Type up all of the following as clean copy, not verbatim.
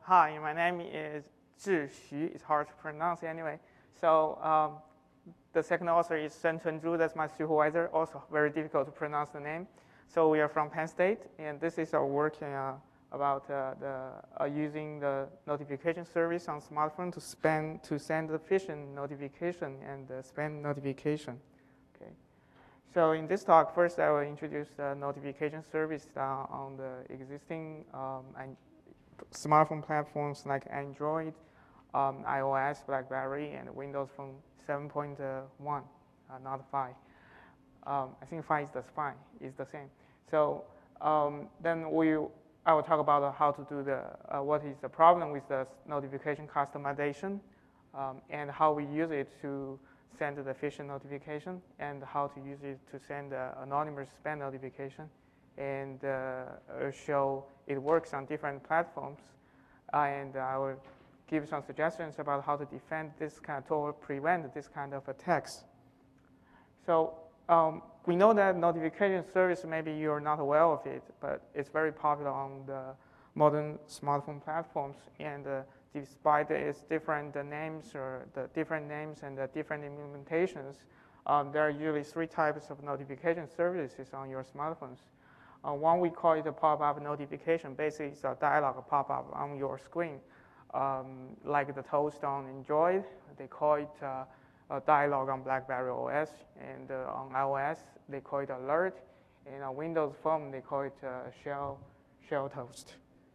Hi, my name is Zhi Xu. It's hard to pronounce anyway. So the second author is Shen Chunzhu. That's my supervisor. Also very difficult to pronounce the name. So we are from Penn State, and this is our work about using the notification service on smartphone to send the phishing notification and the spam notification. Okay. So in this talk, first I will introduce the notification service on the existing smartphone platforms like Android, iOS, BlackBerry, and Windows Phone 7.1, not 5. I think 5 is the same. So then I will talk about how to do what is the problem with the notification customization, and how we use it to send the phishing notification, and how to use it to send anonymous spam notification, and show it works on different platforms. And I will give some suggestions about how to defend this kind or prevent this kind of attacks. So we know that notification service, maybe you're not aware of it, but it's very popular on the modern smartphone platforms. And despite its different names and the different implementations, there are usually 3 types of notification services on your smartphones. One we call it a pop-up notification. Basically, it's a dialog pop-up on your screen, like the Toast on Android. They call it a dialog on BlackBerry OS, and on iOS they call it alert, and on Windows Phone they call it shell toast.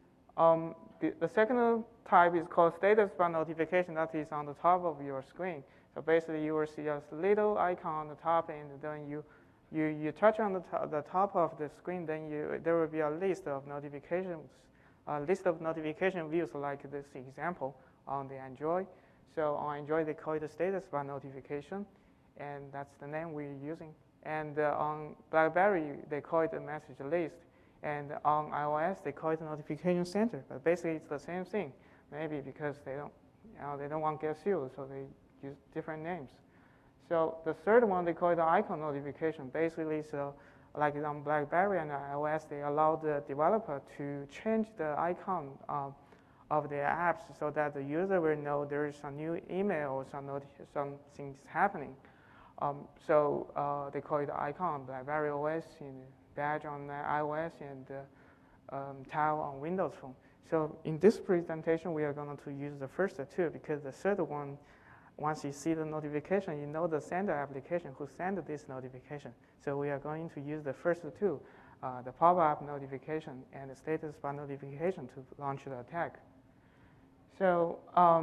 The second type is called status bar notification. That is on the top of your screen. So basically, you will see a little icon on the top, and then you touch on the top of the screen, then there will be a list of notifications, notification views like this example on the Android. So on Android, they call it a status bar notification, and that's the name we're using. And on BlackBerry, they call it a message list. And on iOS, they call it a notification center. But basically, it's the same thing. Maybe because they don't want to get sued, so they use different names. So the third one, they call it the icon notification. Basically, so like on BlackBerry and iOS, they allow the developer to change the icon of their apps so that the user will know there is a new email or something happening. So they call it the icon on BlackBerry OS, and badge on iOS, and tile on Windows Phone. So in this presentation, we are going to use the first 2 because the third one, once you see the notification, you know the sender application who sent this notification. So we are going to use the first 2, the pop-up notification and the status bar notification to launch the attack. So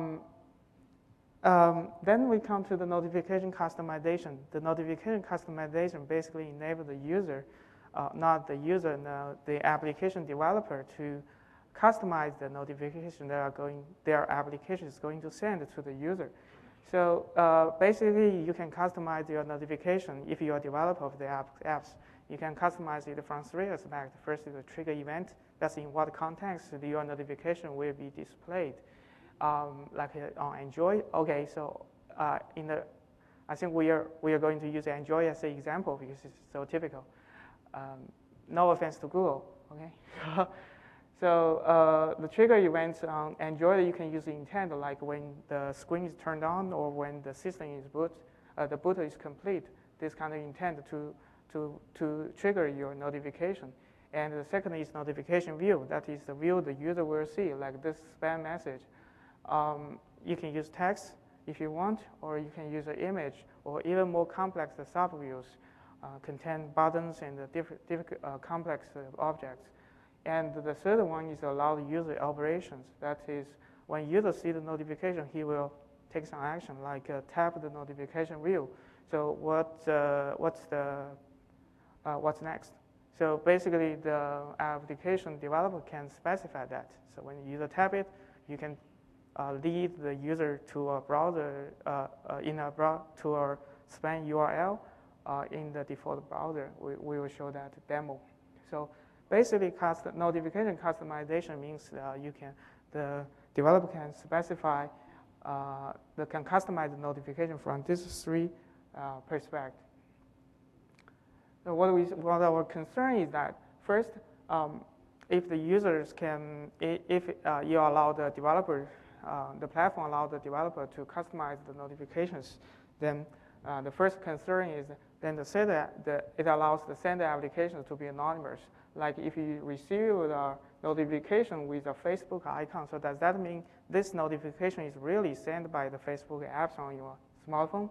then we come to the notification customization. The notification customization basically enables the user, not the user, no, the application developer to customize the notification their application is going to send to the user. So basically, you can customize your notification if you're a developer of the apps. You can customize it from 3 aspects. First is the trigger event. That's in what context your notification will be displayed. Like on Android. Okay, so I think we are going to use Android as an example because it's so typical. No offense to Google. Okay. So the trigger events on Android, you can use the intent, like when the screen is turned on or when the system is the boot is complete. This kind of intent to trigger your notification. And the second is notification view. That is the view the user will see, like this spam message. You can use text if you want, or you can use an image, or even more complex subviews contain buttons and different complex objects. And the third one is allow the user operations. That is, when user sees the notification, he will take some action, like tap the notification view. So what's next? So basically, the application developer can specify that. So when the user tap it, you can lead the user to a browser to a spam URL in the default browser. We will show that demo. So basically, notification customization means the developer can specify, can customize the notification from these 3 perspectives. So what our concern is that first, if the users can, if you allow the developer, the platform allow the developer to customize the notifications, then the first concern is then it allows the sender applications to be anonymous. Like if you receive a notification with a Facebook icon, so does that mean this notification is really sent by the Facebook apps on your smartphone?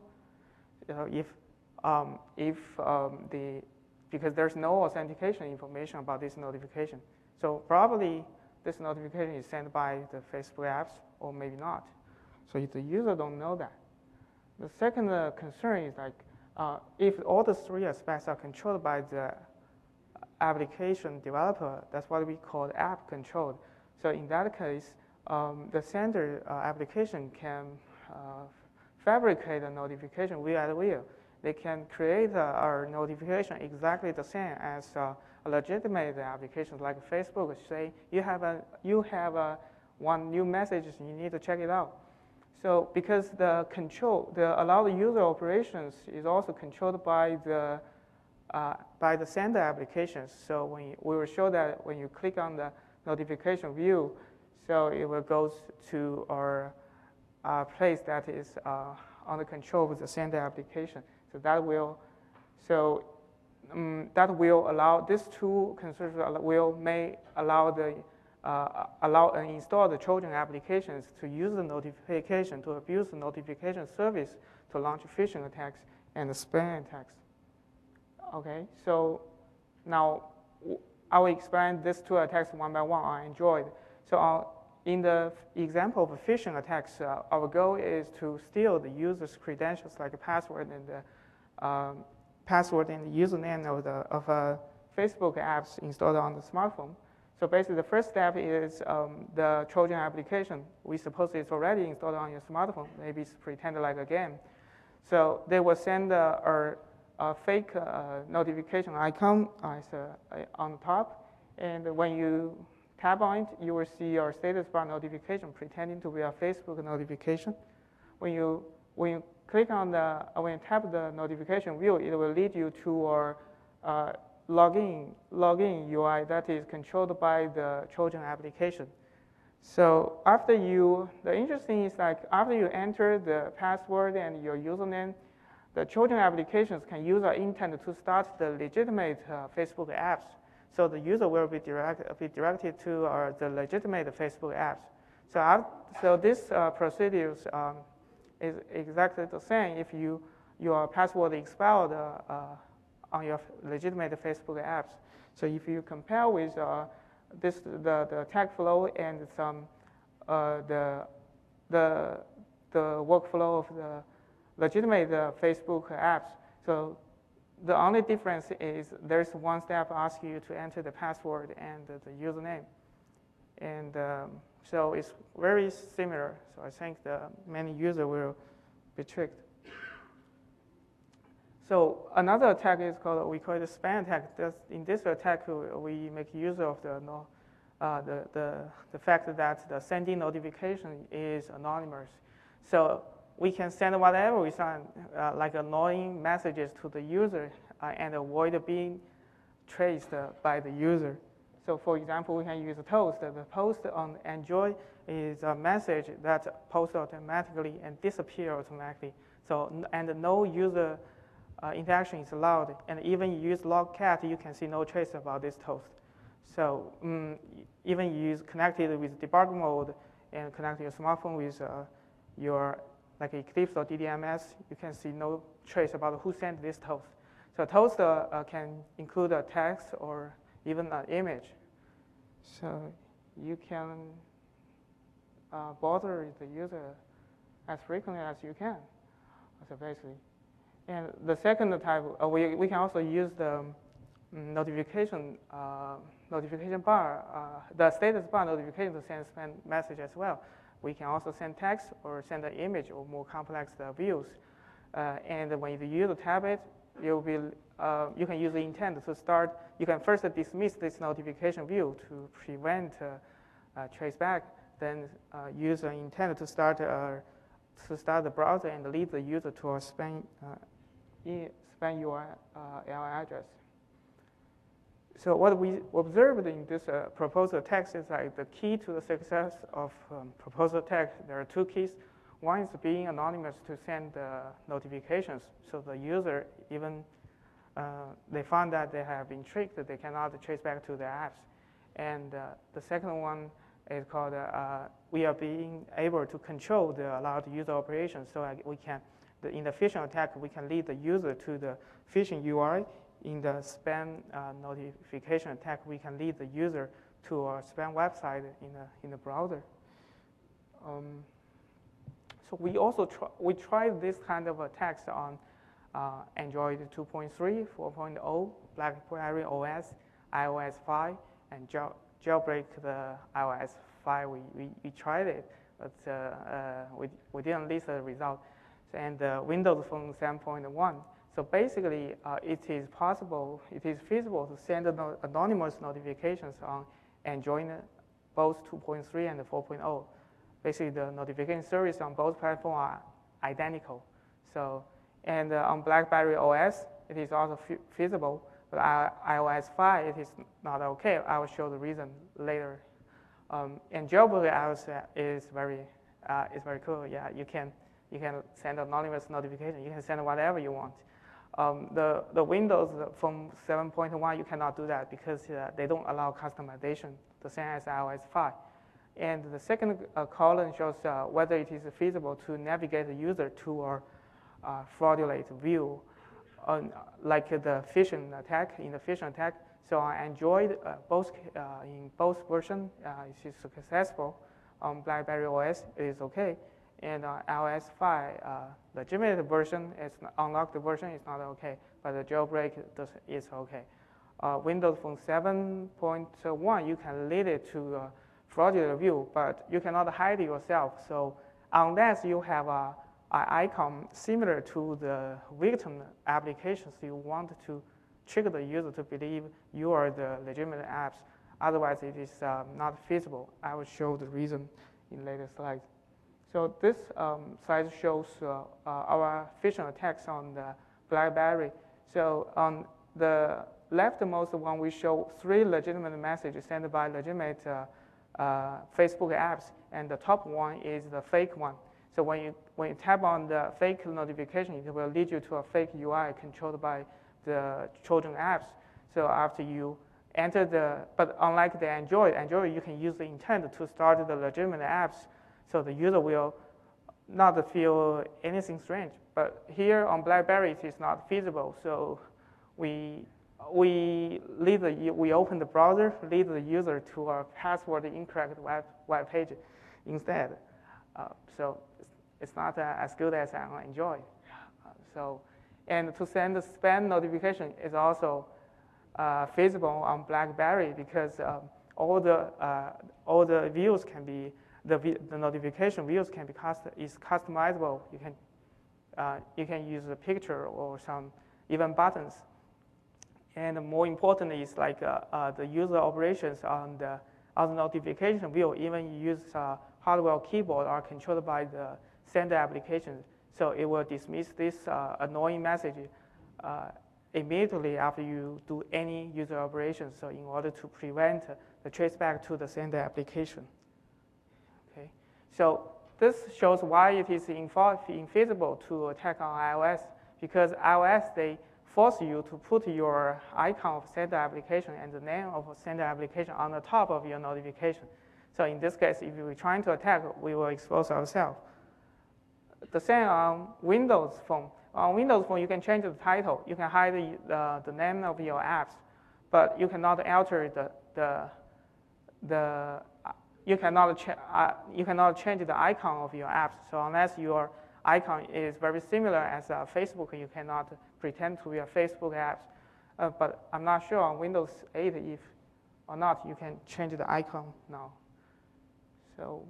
Because there's no authentication information about this notification. So probably this notification is sent by the Facebook apps or maybe not. So if the user don't know that. The second concern is like if all the three aspects are controlled by the application developer, that's what we call app controlled. So in that case, the sender application can fabricate a notification wheel at will. They can create a notification exactly the same as a legitimate application like Facebook. Say you have one new message, you need to check it out. So because the allowed user operations is also controlled by the sender applications. So we will show that when you click on the notification view, so it will go to our place that is under control of the sender application. So that will allow these two concerns may allow and install the Trojan applications to use the notification to abuse the notification service to launch phishing attacks and spam attacks. Okay, so now I will explain these two attacks one by one on Android. So in the example of phishing attacks, our goal is to steal the user's credentials like a password and the username of Facebook apps installed on the smartphone. So basically, the first step is the Trojan application. We suppose it's already installed on your smartphone. Maybe it's pretended like a game. So they will send a fake notification icon on the top. And when you tap on it, you will see your status bar notification pretending to be a Facebook notification. When you click on when you tap the notification view, it will lead you to our login UI that is controlled by the Trojan application. So the interesting is like after you enter the password and your username, the Trojan applications can use our intent to start the legitimate Facebook apps. So the user will be directed to the legitimate Facebook apps. So this procedures is exactly the same if your password expired on your legitimate Facebook apps. So if you compare with the attack flow and some the workflow of the legitimate Facebook apps, so the only difference is there's one step asking you to enter the password and the username, and so it's very similar. So I think many users will be tricked. So another attack is we call it a spam attack. In this attack, we make use of the fact that the sending notification is anonymous. So we can send whatever we send, like annoying messages to the user and avoid being traced by the user. So for example, we can use Toast. The Post on Android is a message that posts automatically and disappears automatically. So, and no user interaction is allowed. And even you use Logcat, you can see no trace about this Toast. So even you use connected with debug mode and connect your smartphone with your like Eclipse or DDMS, you can see no trace about who sent this Toast. So Toast can include a text or even an image. So you can bother the user as frequently as you can, so basically. And the second type, we can also use the notification bar, the status bar notification to send spam message as well. We can also send text or send an image or more complex views. And when the user tap it, you can use the intent to start. You can first dismiss this notification view to prevent traceback. Then use an intent to start the browser and lead the user to a spam URL address. So what we observed in this proposed attack is like the key to the success of proposed attack. There are two keys. One is being anonymous to send notifications. So the user, even they found that they have been tricked, they cannot trace back to their apps. And the second one is called we are being able to control the allowed user operations. So we can, in the phishing attack, we can lead the user to the phishing URI. In the spam notification attack, we can lead the user to a spam website in the browser. So we also tried this kind of attacks on Android 2.3, 4.0, BlackBerry OS, iOS 5, and jailbreak the iOS 5. We tried it, but we didn't list the result. And Windows Phone 7.1. So basically, it is feasible to send anonymous notifications on Android, both 2.3 and 4.0. Basically, the notification service on both platforms are identical. So, and on BlackBerry OS, it is also feasible, but iOS 5, it is not okay. I will show the reason later. And jailbreak iOS is very cool. Yeah, you can send anonymous notification. You can send whatever you want. The Windows Phone 7.1, you cannot do that because they don't allow customization, the same as iOS 5. And the second column shows whether it is feasible to navigate the user to a fraudulent view, like the phishing attack. In the phishing attack, so on Android, in both versions, it is successful. On BlackBerry OS, it is okay. And iOS 5, the legitimate version, unlocked version is not okay, but the jailbreak is okay. Windows Phone 7.1, you can lead it to a fraudulent view, but you cannot hide it yourself. So unless you have an icon similar to the victim applications, you want to trick the user to believe you are the legitimate apps. Otherwise, it is not feasible. I will show the reason in later slides. So this slide shows our phishing attacks on the BlackBerry. So on the leftmost one, we show 3 legitimate messages sent by legitimate Facebook apps, and the top one is the fake one. So when you tap on the fake notification, it will lead you to a fake UI controlled by the Trojan apps. So after you enter but unlike the Android, you can use the intent to start the legitimate apps. So the user will not feel anything strange. But here on BlackBerry, it is not feasible. So we open the browser, lead the user to a password incorrect web page instead. So it's not as good as on Android. And to send the spam notification is also feasible on BlackBerry because all the views can be. The notification views can be customizable. You can use a picture or some even buttons. And more importantly, is like the user operations on the notification view. Even you use hardware keyboard are controlled by the sender application. So it will dismiss this annoying message immediately after you do any user operations. So in order to prevent the traceback to the sender application. So this shows why it is infeasible to attack on iOS, because iOS, they force you to put your icon of sender application and the name of sender application on the top of your notification. So in this case, if we're trying to attack, we will expose ourselves. The same on Windows Phone. On Windows Phone, you can change the title. You can hide the name of your apps, but you cannot alter you cannot change the icon of your apps. So unless your icon is very similar as Facebook, you cannot pretend to be a Facebook apps. But I'm not sure on Windows 8 if or not you can change the icon now. So,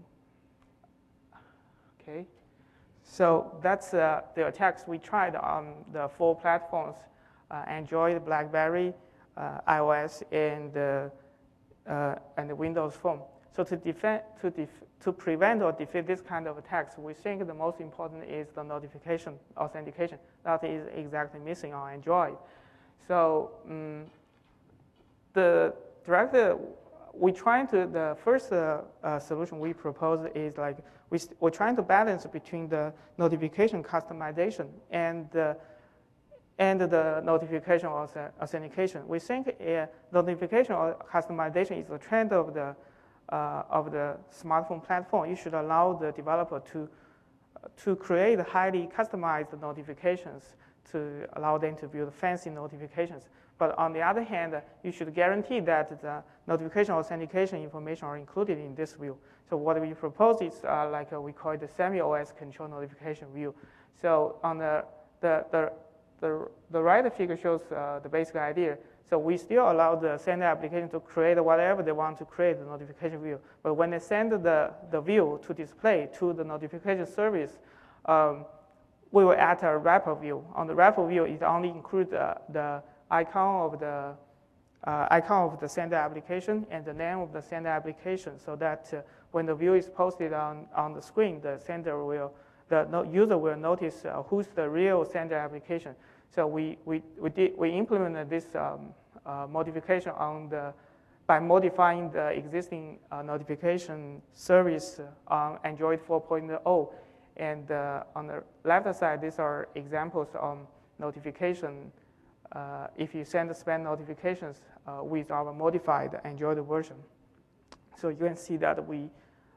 okay. So that's the attacks we tried on the 4 platforms, Android, BlackBerry, iOS, and the Windows Phone. So to prevent or defeat this kind of attacks, we think the most important is the notification authentication. That is exactly missing on Android. So the directed, the first solution we proposed is like, we're trying to balance between the notification customization and the notification authentication. We think notification or customization is a trend of the smartphone platform. You should allow the developer to create highly customized notifications to allow them to build fancy notifications. But on the other hand, you should guarantee that the notification authentication information are included in this view. So what we propose is we call it the semi-OS control notification view. So on the right figure shows the basic idea. So we still allow the sender application to create whatever they want to create the notification view. But when they send the view to display to the notification service, we will add a wrapper view. On the wrapper view, it only includes the icon of the sender application and the name of the sender application, so that when the view is posted on the screen, the user will notice who's the real sender application. So we implemented this modification by modifying the existing notification service on Android 4.0. And on the left side, these are examples on notification. If you send spam notifications with our modified Android version. So you can see that we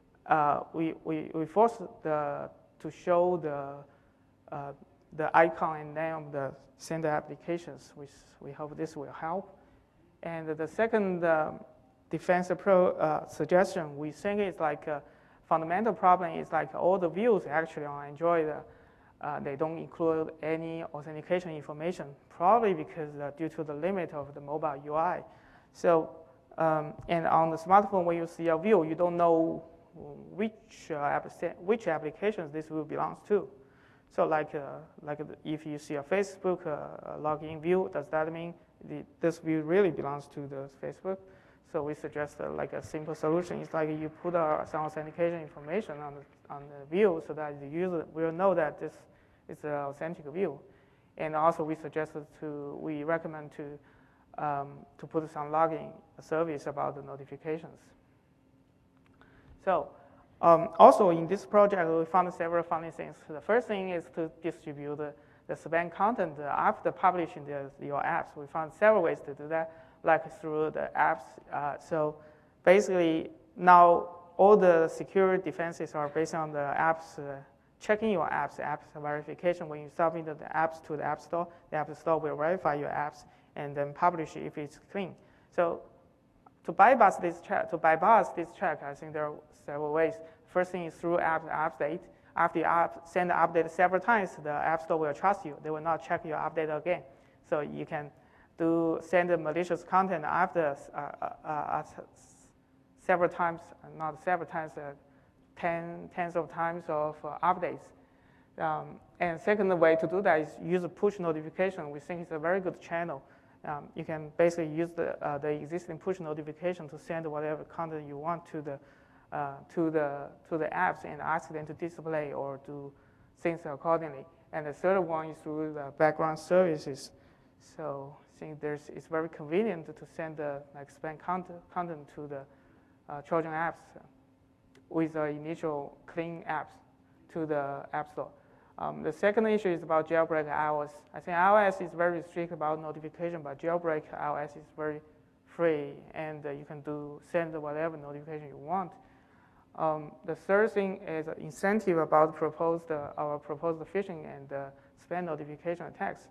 force to show the icon and name of the sender applications, which we hope this will help. And the second defense suggestion we think is like a fundamental problem is like all the views actually on Android, they don't include any authentication information, probably because due to the limit of the mobile UI. So, and on the smartphone, when you see a view, you don't know which applications this view belongs to. So if you see a Facebook login view, does that mean this view really belongs to the Facebook? So we suggest like a simple solution. It's like you put some authentication information on the view so that the user will know that this is an authentic view. And also we recommend to put some logging service about the notifications. So also in this project, we found several funny things. The first thing is to distribute the spam content after publishing your apps. We found several ways to do that, like through the apps. So basically now all the secure defenses are based on the apps, checking your apps verification. When you submit the apps to the App Store will verify your apps and then publish it if it's clean. So to bypass this check, I think there are several ways. First thing is through app update. After you send the update several times, the App Store will trust you. They will not check your update again. So you can send the malicious content after several times, not several times, tens of times of updates. And second way to do that is use a push notification. We think it's a very good channel. You can basically use the existing push notification to send whatever content you want to the apps and ask them to display or do things accordingly. And the third one is through the background services. So I think it's very convenient to send the spam content to the Trojan apps with the initial clean apps to the App Store. The second issue is about jailbreak iOS. I think iOS is very strict about notification, but jailbreak iOS is very free, and you can send whatever notification you want. The third thing is incentive about our proposed phishing and spam notification attacks.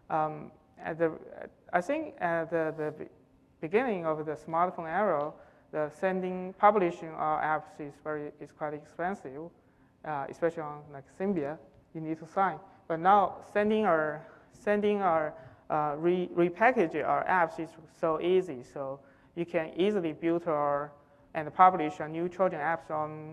I think at the beginning of the smartphone era, the publishing our apps is quite expensive, especially on Symbian. You need to sign. But now sending our repackage our apps is so easy. So you can easily build and publish a new Trojan apps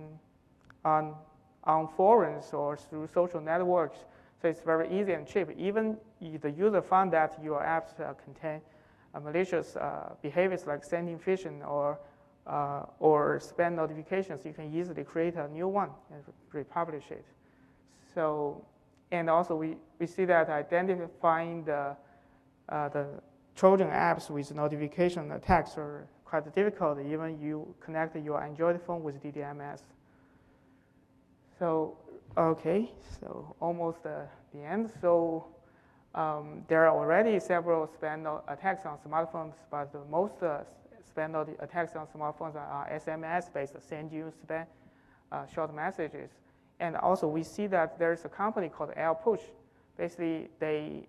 on forums or through social networks. So it's very easy and cheap. Even if the user found that your apps contain malicious behaviors like sending phishing or spam notifications, you can easily create a new one and republish it. So, and also we see that identifying the Trojan apps with notification attacks are quite difficult. Even you connect your Android phone with DDMS. So, okay, so almost the end. So there are already several spam attacks on smartphones, but most spam attacks on smartphones are SMS-based, send you spam short messages. And also we see that there's a company called AirPush. Basically, they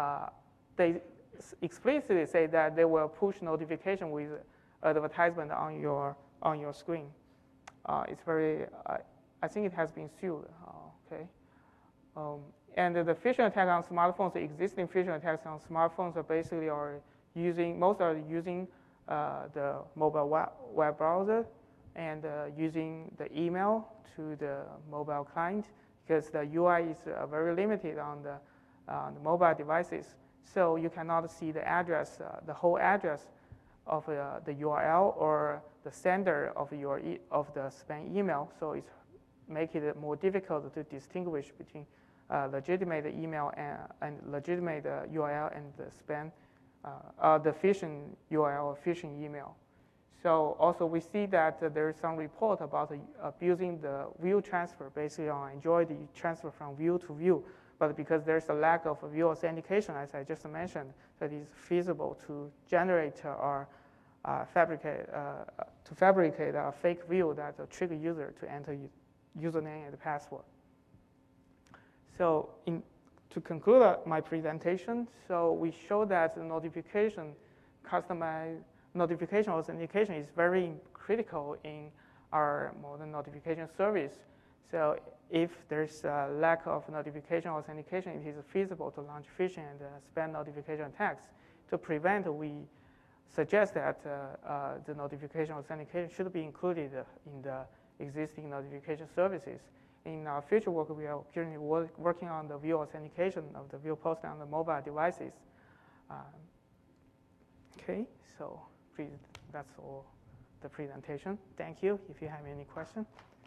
explicitly say that they will push notification with advertisement on your screen. It's very, I think it has been sued. Okay. And the phishing attack on smartphones, the existing phishing attacks on smartphones are basically most are using the mobile web browser and using the email to the mobile client, because the UI is very limited on the mobile devices. So you cannot see the address, the whole address of the URL or the sender of the spam email. So it's making it more difficult to distinguish between legitimate email and legitimate URL and the spam, the phishing URL or phishing email. So also we see that there is some report about abusing the view transfer. Basically on Android, you transfer from view to view. But because there's a lack of view authentication, as I just mentioned, that is feasible to generate or fabricate a fake view that will trigger user to enter username and password. So to conclude my presentation, so we show that the notification authentication is very critical in our modern notification service. So if there's a lack of notification authentication, it is feasible to launch phishing and spam notification attacks. To prevent, we suggest that the notification authentication should be included in the existing notification services. In our future work, we are currently working on the view authentication of the view posted on the mobile devices. Okay, so that's all the presentation. Thank you. If you have any questions.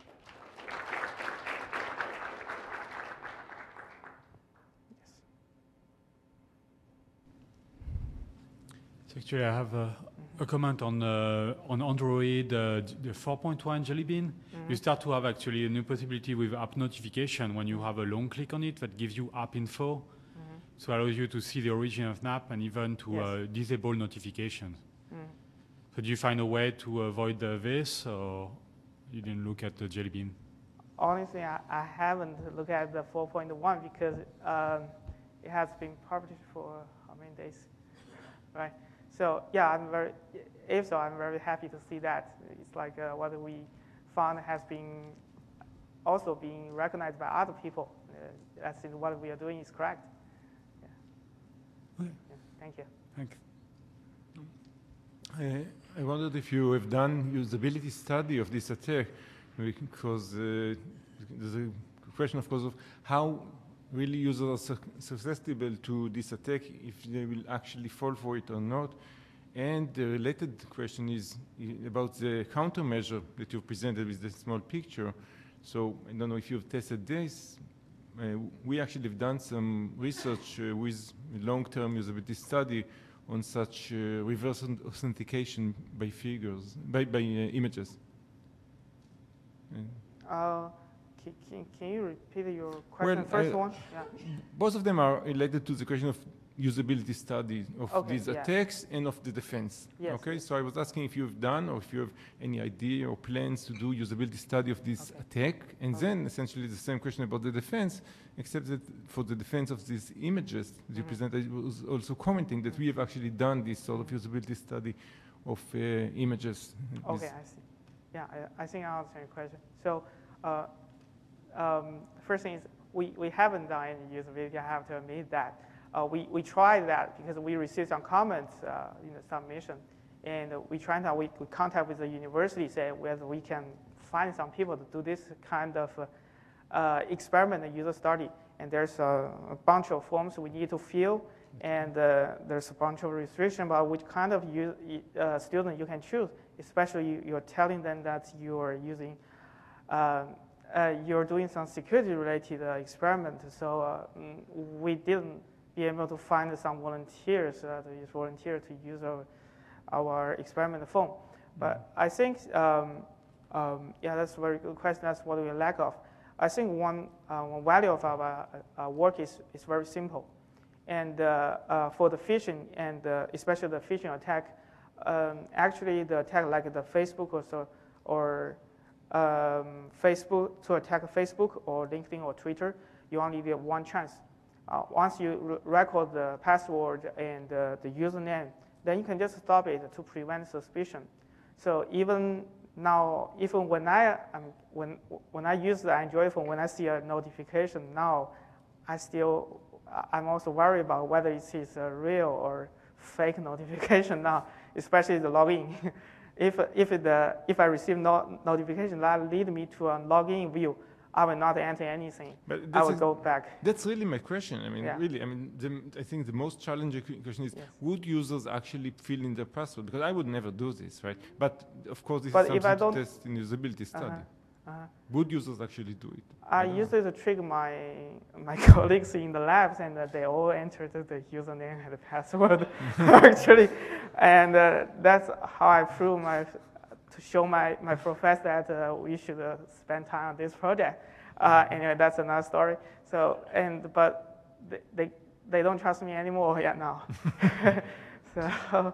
Actually, I have a comment on Android, the 4.1 Jelly Bean. Mm-hmm. You start to have actually a new possibility with app notification when you have a long click on it that gives you app info. Mm-hmm. So it allows you to see the origin of an app and even to disable notifications. Mm. So do you find a way to avoid this, or you didn't look at the Jelly Bean? Honestly, I haven't looked at the 4.1 because it has been published for how many days, right? So yeah, I'm very happy to see that. It's like what we found has been also being recognized by other people. I think what we are doing is correct. Yeah. Okay. Yeah, thank you. Thanks. I wondered if you have done usability study of this attack, because there's a question, of course, of how really users are susceptible to this attack, if they will actually fall for it or not. And the related question is about the countermeasure that you've presented with the small picture. So I don't know if you've tested this. We actually have done some research with long-term usability study on such reverse authentication by figures, by images. Can you repeat your question? First one? Yeah. Both of them are related to the question of usability study of these attacks and of the defense. Yes. Okay, so I was asking if you've done or if you have any idea or plans to do usability study of this attack, and then essentially the same question about the defense, except that for the defense of these images that you presented, I was also commenting that we have actually done this sort of usability study of images. Okay, I see. Yeah, I think I answered your question. So first thing is we haven't done any usability. I have to admit that. We tried that because we received some comments in the submission, and we contact with the university, say whether we can find some people to do this kind of experiment and user study. And there's a bunch of forms we need to fill, and there's a bunch of restrictions about which kind of student you can choose. Especially you're telling them that you're using, you're doing some security-related experiment. So we didn't be able to find some volunteers that is volunteer to use our experimental phone. But I think, yeah, that's a very good question. That's what we lack of. I think one value of our work is very simple. And for the phishing, and especially the phishing attack, actually the attack like the Facebook or Facebook, to attack Facebook or LinkedIn or Twitter, you only get one chance. Once you record the password and the username, then you can just stop it to prevent suspicion. So even now, even when I use the Android phone, when I see a notification now, I'm also worried about whether it is a real or fake notification now, especially the login. If I receive notification that lead me to a login view, I will not enter anything. But I will go back. That's really my question. I mean, Yeah. really, I mean, I think the most challenging question is, Yes. would users actually fill in their password? Because I would never do this, right? But of course, this But is if I something to don't- test in usability study. Uh-huh. Would users actually do it? I don't used know. it to trick my colleagues in the labs, and they all entered the username and the password actually, and that's how I prove to show my professor that we should spend time on this project. Anyway, that's another story. So but they don't trust me anymore yet now. So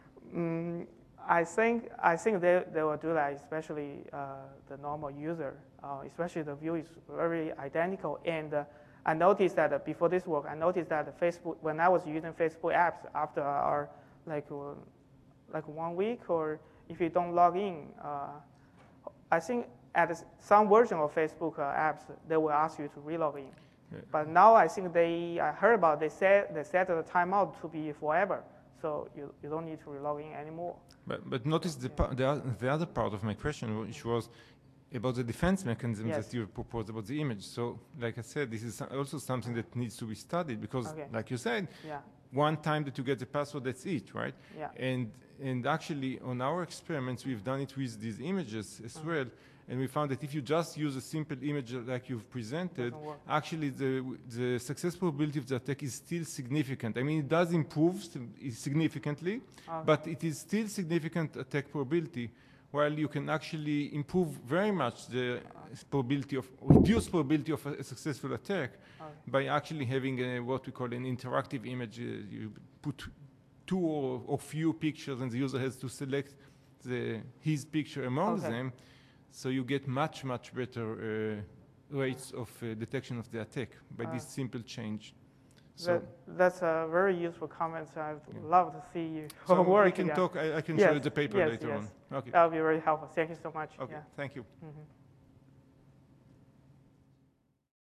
I think they will do that, especially the normal user, especially the view is very identical. And I noticed that before this work, I noticed that Facebook, when I was using Facebook apps after our like 1 week, or if you don't log in, I think at some version of Facebook apps, they will ask you to relog in. Yeah. But now I think I heard about they set the timeout to be forever, so you don't need to relog in anymore. But notice the other part of my question, which was about the defense mechanisms Yes. that you proposed about the image. So, like I said, this is also something that needs to be studied because, Okay. like you said, Yeah, one time that you get the password, that's it, right? yeah. And actually, on our experiments, we've done it with these images as well, and we found that if you just use a simple image like you've presented, Doesn't work. actually the success probability of the attack is still significant. I mean, it does improve significantly, Okay. but it is still significant attack probability, while you can actually improve very much the probability of, reduce probability of a successful attack by actually having what we call an interactive image. You put two or few pictures, and the user has to select his picture among Okay. them, so you get much better rates of detection of the attack by this simple change. So, That's a very useful comment. I'd love to see your so work. we can again. talk. I can Yes, show you the paper yes, later yes. on. Okay. That would be very helpful. Thank you so much. Okay. Yeah. Thank you. Mhm.